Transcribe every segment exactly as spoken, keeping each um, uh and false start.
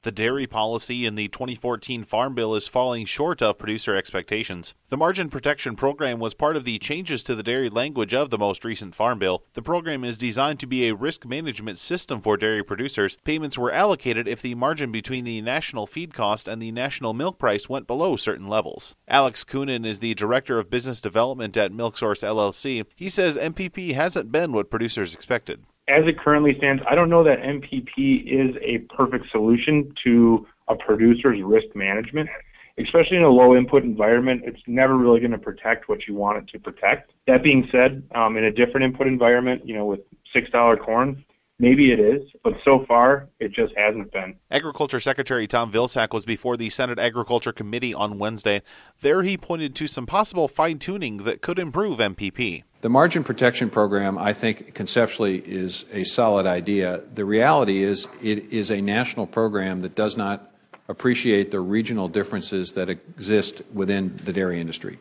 The dairy policy in the twenty fourteen Farm Bill is falling short of producer expectations. The Margin Protection Program was part of the changes to the dairy language of the most recent Farm Bill. The program is designed to be a risk management system for dairy producers. Payments were allocated if the margin between the national feed cost and the national milk price went below certain levels. Alex Coonan is the Director of Business Development at MilkSource L L C. He says M P P hasn't been what producers expected. As it currently stands, I don't know that M P P is a perfect solution to a producer's risk management, especially in a low input environment. It's never really going to protect what you want it to protect. That being said, um, in a different input environment, you know, with six dollar corn, maybe it is, but so far it just hasn't been. Agriculture Secretary Tom Vilsack was before the Senate Agriculture Committee on Wednesday. There he pointed to some possible fine-tuning that could improve M P P. The Margin Protection Program, I think, conceptually is a solid idea. The reality is it is a national program that does not appreciate the regional differences that exist within the dairy industry.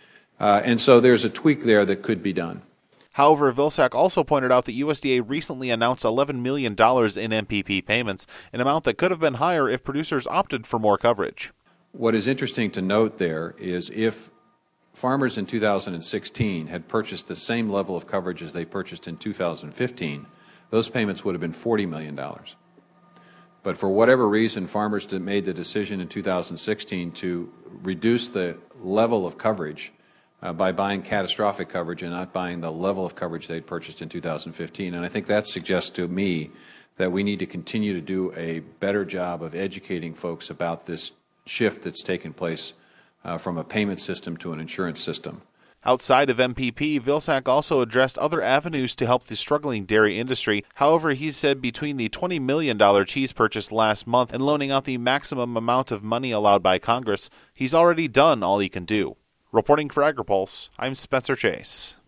Uh, and so there's a tweak there that could be done. However, Vilsack also pointed out that U S D A recently announced eleven million dollars in M P P payments, an amount that could have been higher if producers opted for more coverage. What is interesting to note there is if farmers in two thousand sixteen had purchased the same level of coverage as they purchased in two thousand fifteen, those payments would have been forty million dollars. But for whatever reason, farmers made the decision in two thousand sixteen to reduce the level of coverage uh, by buying catastrophic coverage and not buying the level of coverage they'd purchased in two thousand fifteen. And I think that suggests to me that we need to continue to do a better job of educating folks about this shift that's taken place Uh, from a payment system to an insurance system. Outside of M P P, Vilsack also addressed other avenues to help the struggling dairy industry. However, he said between the twenty million dollars cheese purchase last month and loaning out the maximum amount of money allowed by Congress, he's already done all he can do. Reporting for AgriPulse, I'm Spencer Chase.